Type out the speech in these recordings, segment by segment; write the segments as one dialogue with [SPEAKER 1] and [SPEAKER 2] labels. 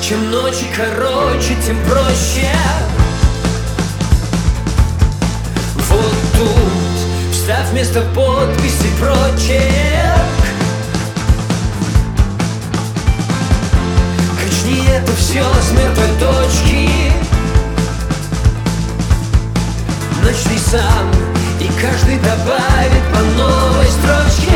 [SPEAKER 1] Чем ночи короче, тем проще. Вот тут вставь вместо подписи прочерк. Качни это все с мертвой точки. Начни сам, и каждый добавит по новой строчке.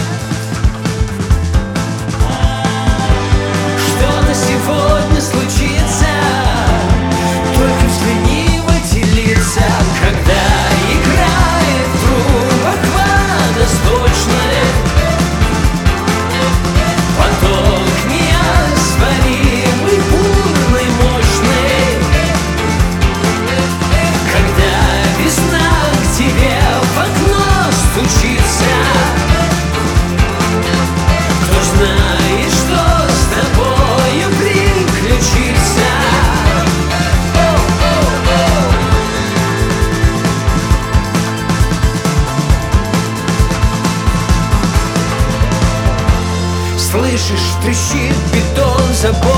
[SPEAKER 1] Что на сегодня случится, только взгляни в эти лица. Когда играет в трубах водосточной поток неоспоримый, бурный, мощный. Когда весна к тебе в окно стучится, кто знает, что с тобою приключится. Слышишь, трещит бетон забор.